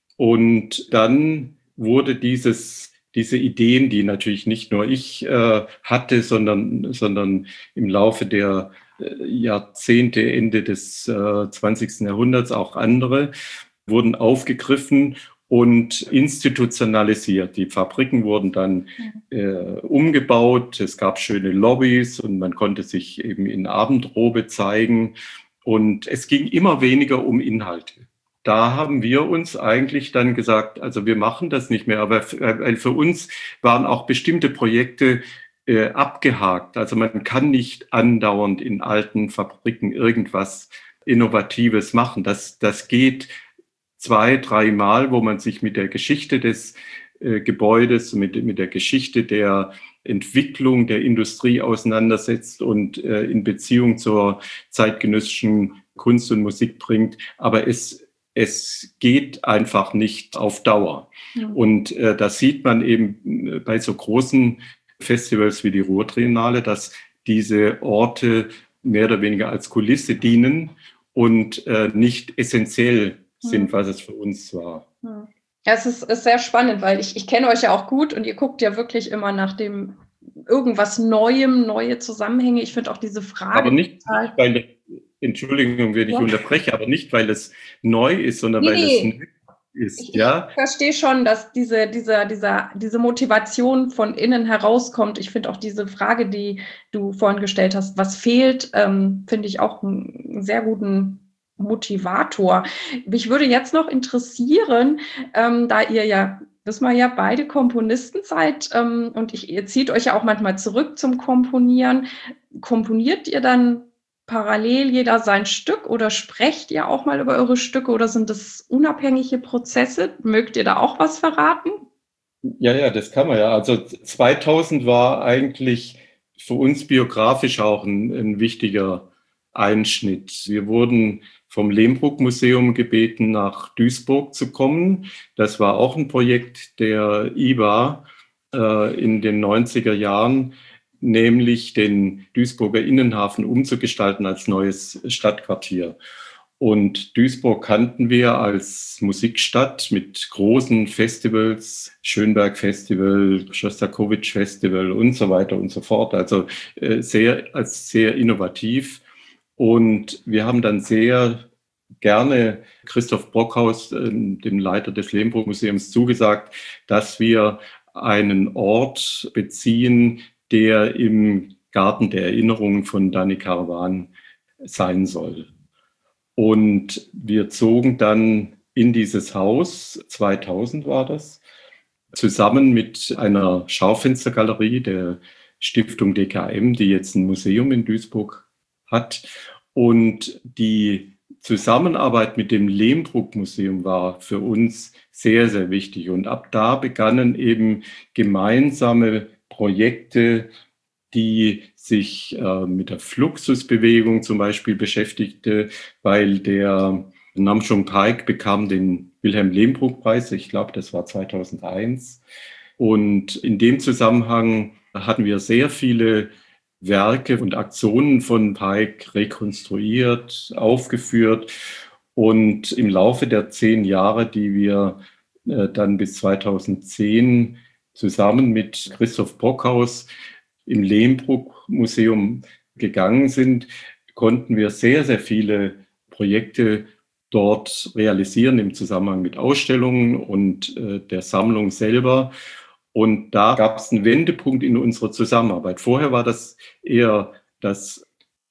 Speaker 3: Und dann wurde dieses, diese Ideen, die natürlich nicht nur ich äh, hatte, sondern, sondern im Laufe der äh, Jahrzehnte, Ende des äh, zwanzigsten Jahrhunderts auch andere, wurden aufgegriffen und institutionalisiert. Die Fabriken wurden dann äh, umgebaut, es gab schöne Lobbys und man konnte sich eben in Abendrobe zeigen und es ging immer weniger um Inhalte. Da haben wir uns eigentlich dann gesagt, also wir machen das nicht mehr, aber für, für uns waren auch bestimmte Projekte äh, abgehakt. Also man kann nicht andauernd in alten Fabriken irgendwas Innovatives machen. Das, das geht zwei, dreimal, wo man sich mit der Geschichte des äh, Gebäudes, mit, mit der Geschichte der Entwicklung der Industrie auseinandersetzt und äh, in Beziehung zur zeitgenössischen Kunst und Musik bringt. Aber es, es geht einfach nicht auf Dauer. Ja. Und äh, das sieht man eben bei so großen Festivals wie die Ruhrtriennale, dass diese Orte mehr oder weniger als Kulisse dienen und äh, nicht essentiell sind, was es für uns war.
Speaker 2: Ja, es ist, ist sehr spannend, weil ich, ich kenne euch ja auch gut und ihr guckt ja wirklich immer nach dem irgendwas Neuem, neue Zusammenhänge. Ich finde auch diese Frage...
Speaker 3: Aber nicht, total, weil, Entschuldigung, wenn ich ja. unterbreche, aber nicht, weil es neu ist, sondern nee, weil es neu ist.
Speaker 2: Ich,
Speaker 3: ja?
Speaker 2: ich verstehe schon, dass diese, diese, diese, diese Motivation von innen herauskommt. Ich finde auch diese Frage, die du vorhin gestellt hast, was fehlt, ähm, finde ich auch einen sehr guten Motivator. Mich würde jetzt noch interessieren, ähm, da ihr ja, wissen wir ja, beide Komponisten seid ähm, und ich, ihr zieht euch ja auch manchmal zurück zum Komponieren. Komponiert ihr dann parallel jeder sein Stück oder sprecht ihr auch mal über eure Stücke oder sind das unabhängige Prozesse? Mögt ihr da auch was verraten?
Speaker 3: Ja, ja, das kann man ja. Also zweitausend war eigentlich für uns biografisch auch ein, ein wichtiger Einschnitt. Wir wurden vom Lehmbruck-Museum gebeten, nach Duisburg zu kommen. Das war auch ein Projekt der I B A äh, in den neunziger Jahren, nämlich den Duisburger Innenhafen umzugestalten als neues Stadtquartier. Und Duisburg kannten wir als Musikstadt mit großen Festivals, Schönberg Festival, Schostakowitsch Festival und so weiter und so fort. Also äh, sehr, als sehr innovativ. Und wir haben dann sehr gerne Christoph Brockhaus, äh, dem Leiter des Lehmbruck-Museums, zugesagt, dass wir einen Ort beziehen, der im Garten der Erinnerungen von Dani Karawan sein soll. Und wir zogen dann in dieses Haus, zweitausend war das, zusammen mit einer Schaufenstergalerie der Stiftung D K M, die jetzt ein Museum in Duisburg hat. Und die Zusammenarbeit mit dem Lehmbruck-Museum war für uns sehr, sehr wichtig. Und ab da begannen eben gemeinsame Projekte, die sich äh, mit der Fluxusbewegung zum Beispiel beschäftigte, weil der Nam June Paik bekam den Wilhelm Lehmbruck-Preis, ich glaube, das war zweitausendeins. Und in dem Zusammenhang hatten wir sehr viele Werke und Aktionen von Paik rekonstruiert, aufgeführt. Und im Laufe der zehn Jahre, die wir äh, dann bis zweitausendzehn zusammen mit Christoph Brockhaus im Lehmbruck-Museum gegangen sind, konnten wir sehr, sehr viele Projekte dort realisieren im Zusammenhang mit Ausstellungen und äh, der Sammlung selber. Und da gab es einen Wendepunkt in unserer Zusammenarbeit. Vorher war das eher das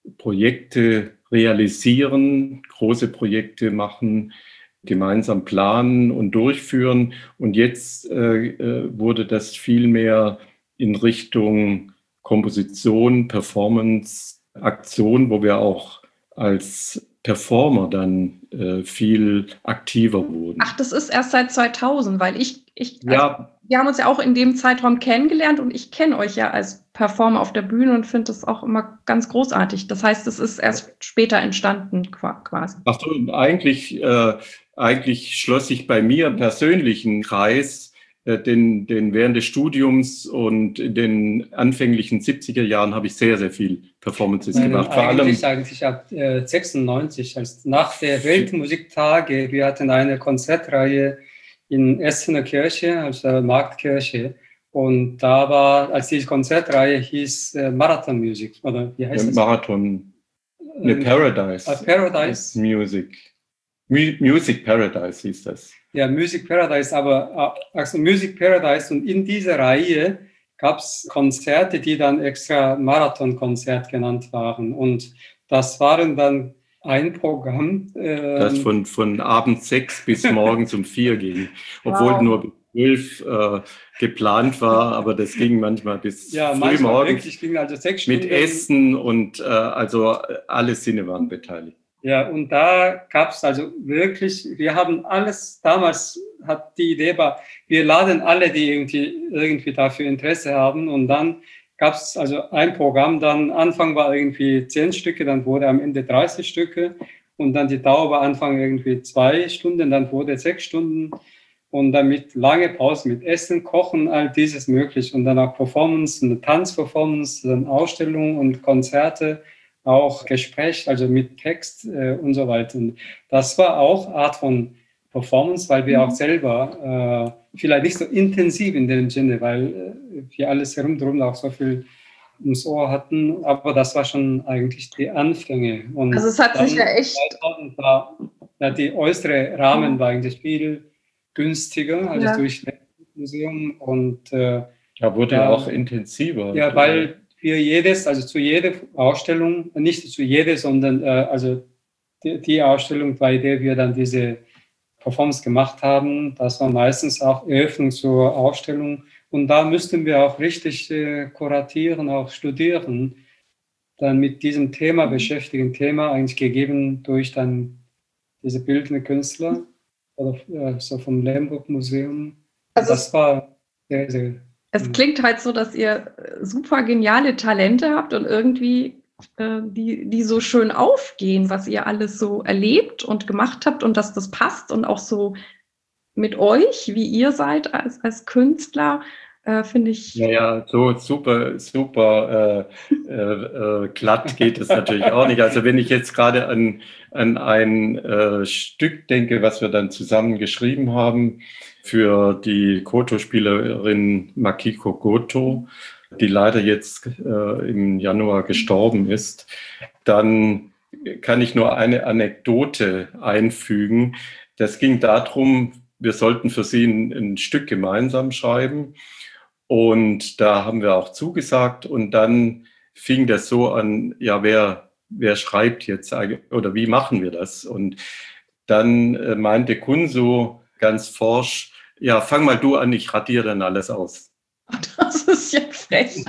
Speaker 3: Projekte realisieren, große Projekte machen, gemeinsam planen und durchführen. Und jetzt äh, wurde das viel mehr in Richtung Komposition, Performance, Aktion, wo wir auch als Performer dann äh, viel aktiver wurden.
Speaker 2: Ach, das ist erst seit zweitausend, weil ich, ich also,
Speaker 3: ja,
Speaker 2: wir haben uns ja auch in dem Zeitraum kennengelernt und ich kenne euch ja als Performer auf der Bühne und finde das auch immer ganz großartig. Das heißt, es ist erst später entstanden quasi.
Speaker 3: Ach so, eigentlich, äh, eigentlich schloss sich bei mir im persönlichen Kreis, äh, den, den während des Studiums und in den anfänglichen siebziger Jahren habe ich sehr, sehr viel Performances
Speaker 4: Nein,
Speaker 3: gemacht. Vor
Speaker 4: eigentlich,
Speaker 3: allem
Speaker 4: eigentlich ab äh, sechsundneunzig, als nach der Weltmusiktage, wir hatten eine Konzertreihe in Essener Kirche, also Marktkirche. Und da war, als die Konzertreihe hieß äh, Marathon Music, oder wie heißt das?
Speaker 3: Marathon, eine Paradise.
Speaker 4: Uh, Paradise.
Speaker 3: Music. Mu- Music Paradise hieß das.
Speaker 4: Ja, Music Paradise, aber also Music Paradise, und in dieser Reihe gab es Konzerte, die dann extra Marathon-Konzert genannt waren. Und das waren dann ein Programm. Ähm,
Speaker 3: das von, von abends sechs bis morgens um vier ging. Obwohl wow. nur bis zwölf äh, geplant war, aber das ging manchmal bis
Speaker 4: ja,
Speaker 3: früh morgens.
Speaker 4: Wirklich, ging also sechs Stunden.
Speaker 3: Mit Essen und äh, also alle Sinne waren beteiligt.
Speaker 4: Ja, und da gab es also wirklich, wir haben alles, damals hat die Idee war, wir laden alle, die irgendwie, irgendwie dafür Interesse haben, und dann gab es also ein Programm, dann Anfang war irgendwie zehn Stücke, dann wurde am Ende dreißig Stücke, und dann die Dauer war Anfang irgendwie zwei Stunden, dann wurde sechs Stunden, und dann mit lange Pause, mit Essen, Kochen, all dieses möglich, und dann auch Performance, eine Tanzperformance, dann Ausstellungen und Konzerte, auch Gespräch, also mit Text äh, und so weiter. Und das war auch Art von Performance, weil wir mhm. auch selber äh, vielleicht nicht so intensiv in dem Sinne, weil äh, wir alles herumdrum auch so viel ums Ohr hatten, aber das war schon eigentlich die Anfänge. Und
Speaker 2: also es hat sich ja echt...
Speaker 4: War, ja, die äußere Rahmen mhm. war eigentlich viel günstiger, also ja. durch das Museum, und äh,
Speaker 3: ja, wurde ja auch intensiver.
Speaker 4: Ja, weil wir jedes, also zu jeder Ausstellung, nicht zu jeder, sondern äh, also die, die Ausstellung, bei der wir dann diese Performance gemacht haben, das war meistens auch Eröffnung zur Ausstellung, und da müssten wir auch richtig äh, kuratieren, auch studieren, dann mit diesem Thema beschäftigen, Thema eigentlich gegeben durch dann diese bildende Künstler oder äh, so vom Lehmbruck-Museum. Also das war sehr, sehr...
Speaker 2: Es klingt halt so, dass ihr super geniale Talente habt und irgendwie äh, die, die so schön aufgehen, was ihr alles so erlebt und gemacht habt, und dass das passt und auch so mit euch, wie ihr seid als, als Künstler, äh, finde ich.
Speaker 3: Naja, so super, super äh, äh, glatt geht es natürlich auch nicht. Also wenn ich jetzt gerade an, an ein äh, Stück denke, was wir dann zusammen geschrieben haben, für die Koto-Spielerin Makiko Goto, die leider jetzt äh, im Januar gestorben ist, dann kann ich nur eine Anekdote einfügen. Das ging darum, wir sollten für sie ein, ein Stück gemeinsam schreiben, und da haben wir auch zugesagt, und dann fing das so an, ja, wer, wer schreibt jetzt eigentlich, oder wie machen wir das? Und dann äh, meinte Kunso ganz forsch, ja, fang mal du an, ich radiere dann alles aus.
Speaker 2: Das ist ja frech.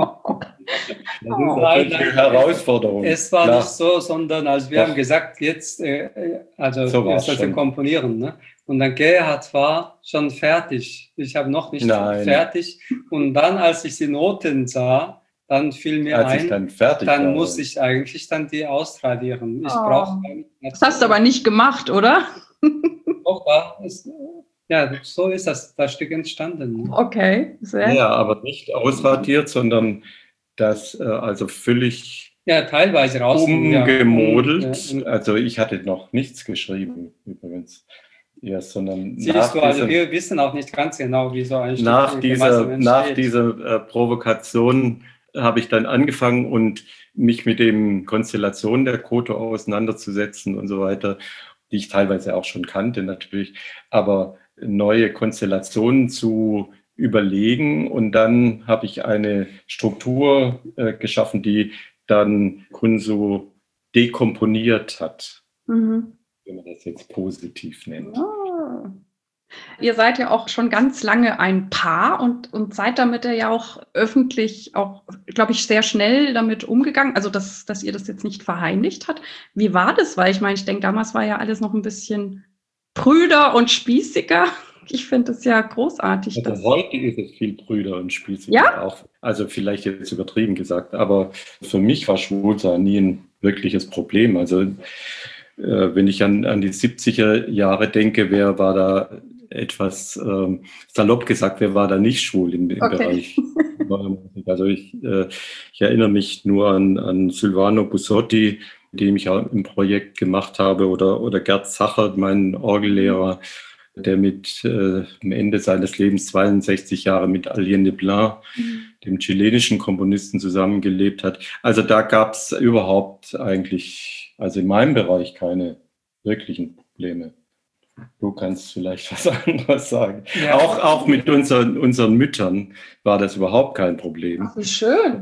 Speaker 3: Das ist natürlich eine Herausforderung.
Speaker 4: Es war
Speaker 3: Klar.
Speaker 4: nicht so, sondern also wir
Speaker 3: Doch.
Speaker 4: haben gesagt, jetzt, äh, also
Speaker 3: So war's
Speaker 4: jetzt also
Speaker 3: schon.
Speaker 4: komponieren. Ne? Und dann Gerhard war schon fertig. Ich habe noch nicht
Speaker 3: Nein.
Speaker 4: fertig. Und dann, als ich die Noten sah, dann fiel mir
Speaker 3: Als
Speaker 4: ein,
Speaker 3: ich dann fertig
Speaker 4: dann
Speaker 3: war.
Speaker 4: muss ich eigentlich dann die ausradieren. Ich
Speaker 2: Oh.
Speaker 4: brauche.
Speaker 2: Das hast du aber nicht gemacht, oder?
Speaker 4: Doch, war es, ja, so ist das, das Stück entstanden. Ne?
Speaker 2: Okay, sehr.
Speaker 3: Ja, aber nicht ausradiert, sondern das äh, also völlig
Speaker 4: Ja, teilweise raus.
Speaker 3: umgemodelt.
Speaker 4: Ja, ja.
Speaker 3: Also ich hatte noch nichts geschrieben übrigens. Ja, sondern
Speaker 4: Siehst
Speaker 3: nach
Speaker 4: du, also
Speaker 3: diesem,
Speaker 4: wir wissen auch nicht ganz genau, wie so ein Stück
Speaker 3: nach dieser,
Speaker 4: gemeinsam
Speaker 3: nach
Speaker 4: entsteht.
Speaker 3: dieser äh, Provokation habe ich dann angefangen und mich mit den Konstellationen der Koto auseinanderzusetzen und so weiter, die ich teilweise auch schon kannte natürlich, aber neue Konstellationen zu überlegen. Und dann habe ich eine Struktur äh, geschaffen, die dann Kunso dekomponiert hat,
Speaker 2: Mhm.
Speaker 3: wenn man das jetzt positiv nennt.
Speaker 2: Ah. Ihr seid ja auch schon ganz lange ein Paar und, und seid damit ja auch öffentlich, auch, glaube ich, sehr schnell damit umgegangen. Also, dass, dass ihr das jetzt nicht verheimlicht habt. Wie war das? Weil ich meine, ich denke, damals war ja alles noch ein bisschen prüder und spießiger. Ich finde das ja großartig.
Speaker 3: Also
Speaker 2: dass
Speaker 3: heute ist es viel prüder und spießiger
Speaker 2: Ja?
Speaker 3: auch. Also vielleicht jetzt übertrieben gesagt, aber für mich war Schwulsein nie ein wirkliches Problem. Also äh, wenn ich an, an die siebziger Jahre denke, wer war da etwas ähm, salopp gesagt, wer war da nicht schwul im, im
Speaker 2: Okay.
Speaker 3: Bereich? Also ich, äh, ich erinnere mich nur an, an Silvano Bussotti, den ich auch im Projekt gemacht habe, oder, oder Gerd Zacher, mein Orgellehrer, der mit äh, am Ende seines Lebens zweiundsechzig Jahre mit Allende Blanc,
Speaker 2: Mhm.
Speaker 3: dem chilenischen Komponisten, zusammengelebt hat. Also da gab es überhaupt eigentlich, also in meinem Bereich, keine wirklichen Probleme. Du kannst vielleicht was anderes sagen.
Speaker 4: Ja.
Speaker 3: Auch, auch mit unseren, unseren Müttern war das überhaupt kein Problem.
Speaker 2: Wie schön.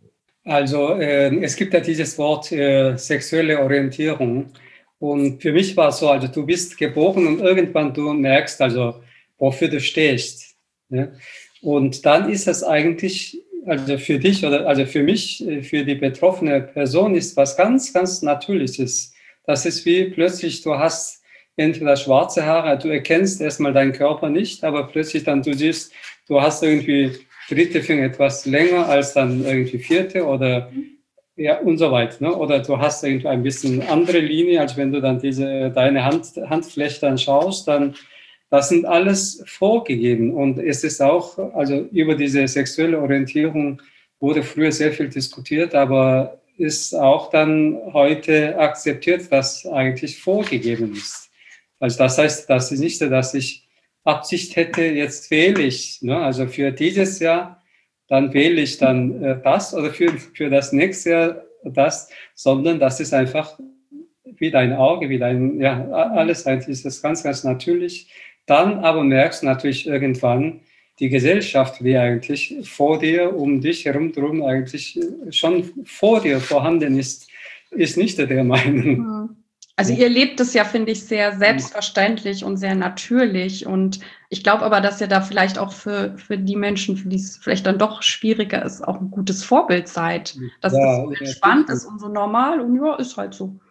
Speaker 4: Also äh, es gibt ja dieses Wort äh, sexuelle Orientierung. Und für mich war es so, also du bist geboren und irgendwann du merkst, also wofür du stehst. Ne? Und dann ist das eigentlich, also für dich oder also für mich, für die betroffene Person ist was ganz, ganz Natürliches. Das ist wie plötzlich, du hast entweder schwarze Haare, du erkennst erstmal deinen Körper nicht, aber plötzlich dann du siehst, du hast irgendwie dritte Finger etwas länger als dann irgendwie vierte oder ja und so weiter. Ne? Oder du hast irgendwie ein bisschen andere Linie, als wenn du dann diese deine Hand, Handfläche dann schaust, dann das sind alles vorgegeben. Und es ist auch, also über diese sexuelle Orientierung wurde früher sehr viel diskutiert, aber ist auch dann heute akzeptiert, dass eigentlich vorgegeben ist. Also das heißt, das ist nicht so, dass ich Absicht hätte, jetzt wähle ich, ne? Also für dieses Jahr, dann wähle ich dann äh, das oder für, für das nächste Jahr das, sondern das ist einfach wie dein Auge, wie dein, ja, alles eigentlich ist das ganz, ganz natürlich. Dann aber merkst du natürlich irgendwann, die Gesellschaft, die eigentlich vor dir, um dich herum drum eigentlich schon vor dir vorhanden ist, ist nicht der Meinung.
Speaker 2: Also ihr lebt es ja, finde ich, sehr selbstverständlich und sehr natürlich. Und ich glaube aber, dass ihr da vielleicht auch für, für die Menschen, für die es vielleicht dann doch schwieriger ist, auch ein gutes Vorbild seid. Dass
Speaker 4: Ja,
Speaker 2: es so
Speaker 4: ja,
Speaker 2: entspannt
Speaker 4: sicher.
Speaker 2: ist und so normal und ja, ist halt so.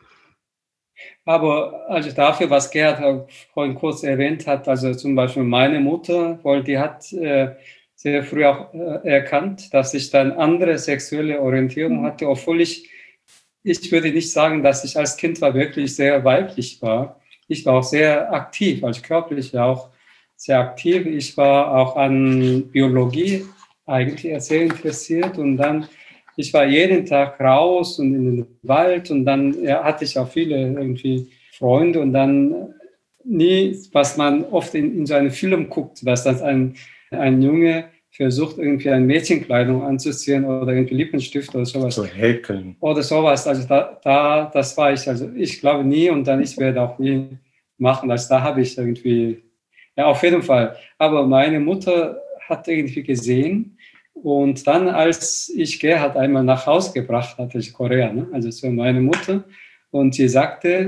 Speaker 4: Aber also dafür, was Gerhard auch vorhin kurz erwähnt hat, also zum Beispiel meine Mutter, weil die hat äh, sehr früh auch äh, erkannt, dass ich dann andere sexuelle Orientierung
Speaker 2: Mhm.
Speaker 4: hatte, obwohl ich, ich würde nicht sagen, dass ich als Kind war wirklich sehr weiblich war. Ich war auch sehr aktiv, also körperlich ja auch sehr aktiv. Ich war auch an Biologie eigentlich sehr interessiert und dann ich war jeden Tag raus und in den Wald und dann ja, hatte ich auch viele irgendwie Freunde und dann nie, was man oft in, in so einem Film guckt, dass das ein, ein Junge versucht, irgendwie eine Mädchenkleidung anzuziehen oder irgendwie Lippenstift oder sowas.
Speaker 3: So häkeln.
Speaker 4: Oder sowas. Also da, da, das war ich, also ich glaube nie und dann ich werde auch nie machen. Also da habe ich irgendwie, ja auf jeden Fall. Aber meine Mutter hat irgendwie gesehen, und dann, als ich Gerhard einmal nach Hause gebracht hatte, ich Korea, ne? Also so meine Mutter, und sie sagte,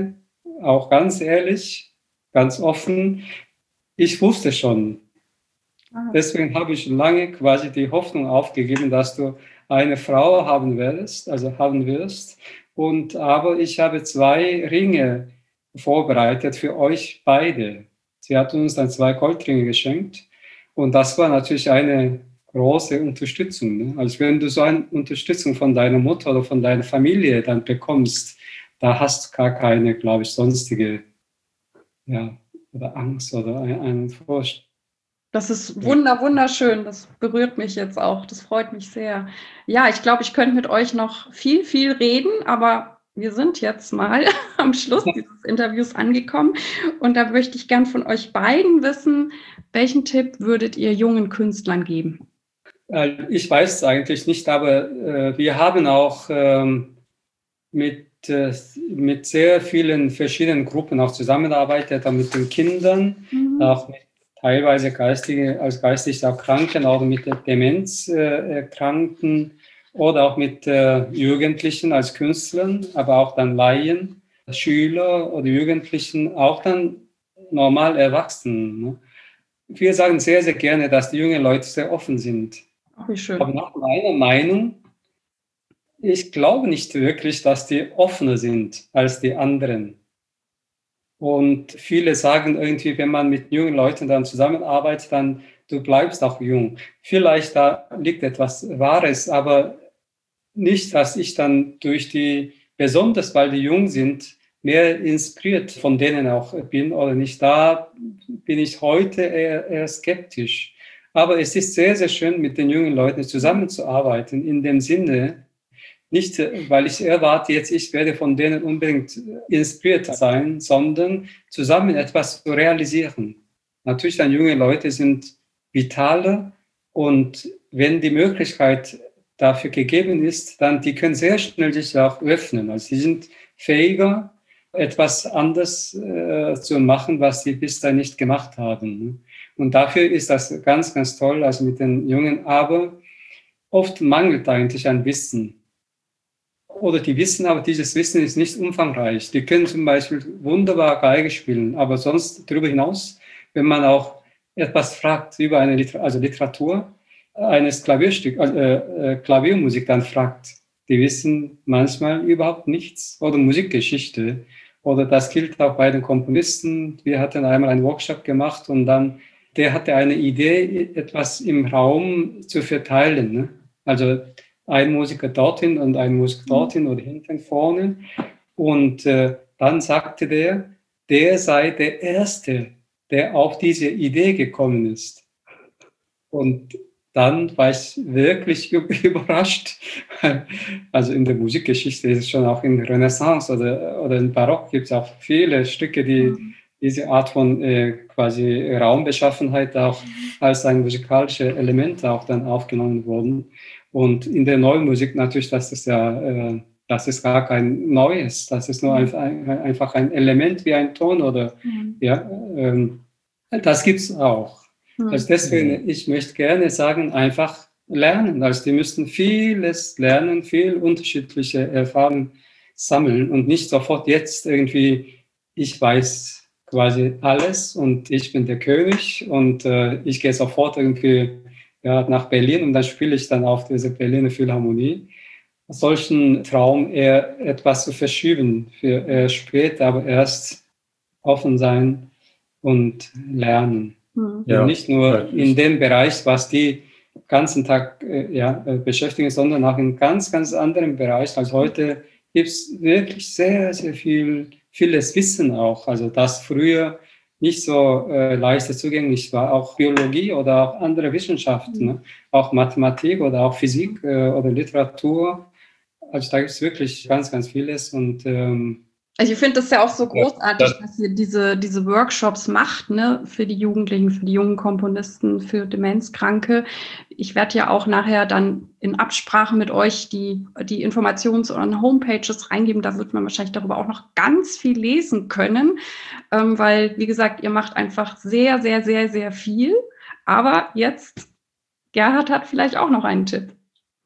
Speaker 4: auch ganz ehrlich, ganz offen, ich wusste schon. Deswegen habe ich lange quasi die Hoffnung aufgegeben, dass du eine Frau haben wirst, also haben wirst. Und aber ich habe zwei Ringe vorbereitet für euch beide. Sie hat uns dann zwei Goldringe geschenkt. Und das war natürlich eine große Unterstützung. Ne? Also wenn du so eine Unterstützung von deiner Mutter oder von deiner Familie dann bekommst, da hast du gar keine, glaube ich, sonstige, ja, oder Angst oder einen Furcht.
Speaker 2: Das ist wunder, wunderschön. Das berührt mich jetzt auch. Das freut mich sehr. Ja, ich glaube, ich könnte mit euch noch viel, viel reden, aber wir sind jetzt mal am Schluss dieses Interviews angekommen. Und da möchte ich gern von euch beiden wissen, welchen Tipp würdet ihr jungen Künstlern geben?
Speaker 4: Ich weiß es eigentlich nicht, aber äh, wir haben auch ähm, mit, äh, mit sehr vielen verschiedenen Gruppen auch zusammengearbeitet, auch mit den Kindern, mhm. auch mit teilweise geistige, als geistig auch Kranken, auch mit Demenzerkrankten äh, oder auch mit äh, Jugendlichen als Künstlern, aber auch dann Laien, Schüler oder Jugendlichen, auch dann normal Erwachsenen. Ne? Wir sagen sehr, sehr gerne, dass die jungen Leute sehr offen sind.
Speaker 2: Ach, wie schön.
Speaker 4: Aber nach meiner Meinung, ich glaube nicht wirklich, dass die offener sind als die anderen. Und viele sagen irgendwie, wenn man mit jungen Leuten dann zusammenarbeitet, dann du bleibst auch jung. Vielleicht da liegt etwas Wahres, aber nicht, dass ich dann durch die, besonders weil die jung sind, mehr inspiriert von denen auch bin oder nicht. Da bin ich heute eher, eher skeptisch. Aber es ist sehr, sehr schön, mit den jungen Leuten zusammenzuarbeiten, in dem Sinne, nicht, weil ich erwarte jetzt, ich werde von denen unbedingt inspiriert sein, sondern zusammen etwas zu realisieren. Natürlich, dann junge Leute sind vitaler und wenn die Möglichkeit dafür gegeben ist, dann die können sehr schnell sich auch öffnen. Also sie sind fähiger, etwas anderes äh, zu machen, was sie bis dahin nicht gemacht haben. Und dafür ist das ganz, ganz toll, also mit den Jungen. Aber oft mangelt eigentlich an Wissen. Oder die wissen, aber dieses Wissen ist nicht umfangreich. Die können zum Beispiel wunderbar Geige spielen, aber sonst darüber hinaus, wenn man auch etwas fragt über eine Liter- also Literatur eines Klavierstück, äh, Klaviermusik dann fragt, die wissen manchmal überhaupt nichts oder Musikgeschichte. Oder das gilt auch bei den Komponisten. Wir hatten einmal einen Workshop gemacht und dann, der hatte eine Idee, etwas im Raum zu verteilen. Ne? Also ein Musiker dorthin und ein Musiker dorthin oder hinten vorne. Und äh, dann sagte der, der sei der Erste, der auf diese Idee gekommen ist. Und dann war ich wirklich überrascht. Also in der Musikgeschichte ist es schon auch in der Renaissance oder, oder im Barock gibt es auch viele Stücke, die mhm. diese Art von äh, quasi Raumbeschaffenheit auch als ein musikalisches Element auch dann aufgenommen wurden. Und in der neuen Musik natürlich, das ist ja, äh, das ist gar kein Neues, das ist nur mhm. ein, ein, einfach ein Element wie ein Ton oder mhm. ja, ähm, das gibt es auch. Mhm. Also deswegen, ich möchte gerne sagen, einfach lernen. Also die müssten vieles lernen, viel unterschiedliche Erfahrungen sammeln und nicht sofort jetzt irgendwie, ich weiß quasi alles und ich bin der König und äh, ich gehe sofort irgendwie ja, nach Berlin und dann spiele ich dann auf diese Berliner Philharmonie. Solchen Traum eher etwas zu verschieben für eher später, aber erst offen sein und lernen. Ja, und nicht nur wirklich in dem Bereich, was die ganzen Tag äh, ja, beschäftigen, sondern auch in ganz, ganz anderen Bereichen. Also heute gibt es wirklich sehr, sehr viel, vieles Wissen auch. Also das früher nicht so äh, leicht zugänglich war, auch Biologie oder auch andere Wissenschaften, mhm. ne? Auch Mathematik oder auch Physik äh, oder Literatur. Also da gibt es wirklich ganz, ganz vieles und ähm,
Speaker 2: also ich finde das ja auch so großartig, ja, das dass ihr diese, diese Workshops macht, ne, für die Jugendlichen, für die jungen Komponisten, für Demenzkranke. Ich werde ja auch nachher dann in Absprache mit euch die, die Informations- und Homepages reingeben. Da wird man wahrscheinlich darüber auch noch ganz viel lesen können, ähm, weil, wie gesagt, ihr macht einfach sehr, sehr, sehr, sehr viel. Aber jetzt, Gerhard hat vielleicht auch noch einen Tipp.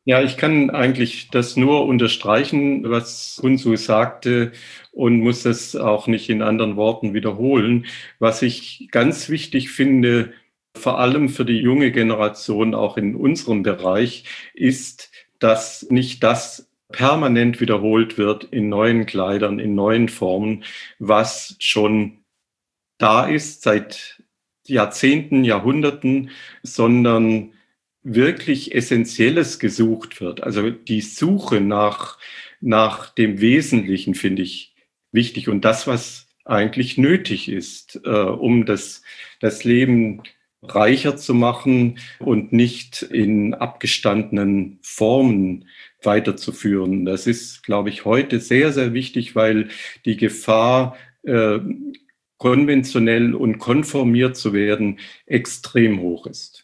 Speaker 3: Ja, ich kann eigentlich das nur unterstreichen, was Kunzu sagte, und muss das auch nicht in anderen Worten wiederholen. Was ich ganz wichtig finde, vor allem für die junge Generation, auch in unserem Bereich, ist, dass nicht das permanent wiederholt wird in neuen Kleidern, in neuen Formen, was schon da ist seit Jahrzehnten, Jahrhunderten, sondern wirklich Essentielles gesucht wird. Also die Suche nach, nach dem Wesentlichen finde ich wichtig und das, was eigentlich nötig ist, äh, um das, das Leben reicher zu machen und nicht in abgestandenen Formen weiterzuführen. Das ist, glaube ich, heute sehr, sehr wichtig, weil die Gefahr, äh, konventionell und konformiert zu werden, extrem hoch ist.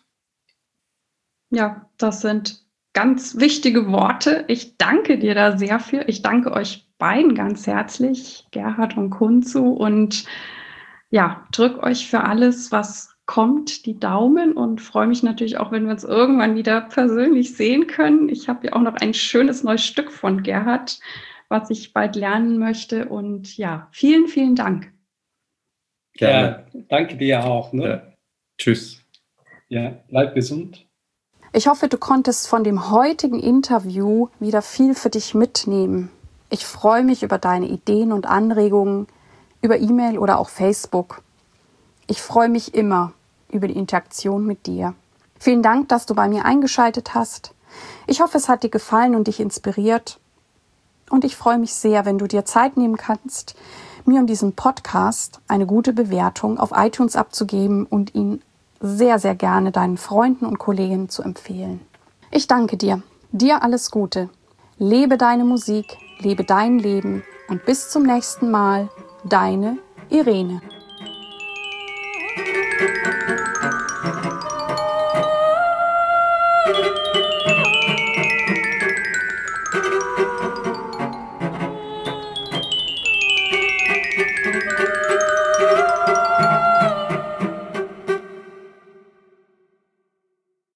Speaker 2: Ja, das sind ganz wichtige Worte. Ich danke dir da sehr für. Ich danke euch beiden ganz herzlich, Gerhard und Kunzu, und ja, drück euch für alles, was kommt, die Daumen und freue mich natürlich auch, wenn wir uns irgendwann wieder persönlich sehen können. Ich habe ja auch noch ein schönes neues Stück von Gerhard, was ich bald lernen möchte, und ja, vielen, vielen Dank.
Speaker 4: Gerne. Ja, danke dir auch. Ne?
Speaker 3: Ja. Tschüss.
Speaker 4: Ja, bleib gesund.
Speaker 1: Ich hoffe, du konntest von dem heutigen Interview wieder viel für dich mitnehmen. Ich freue mich über deine Ideen und Anregungen, über E-Mail oder auch Facebook. Ich freue mich immer über die Interaktion mit dir. Vielen Dank, dass du bei mir eingeschaltet hast. Ich hoffe, es hat dir gefallen und dich inspiriert. Und ich freue mich sehr, wenn du dir Zeit nehmen kannst, mir und diesem Podcast eine gute Bewertung auf iTunes abzugeben und ihn sehr, sehr gerne deinen Freunden und Kollegen zu empfehlen. Ich danke dir. Dir alles Gute. Lebe deine Musik, lebe dein Leben und bis zum nächsten Mal. Deine Irene.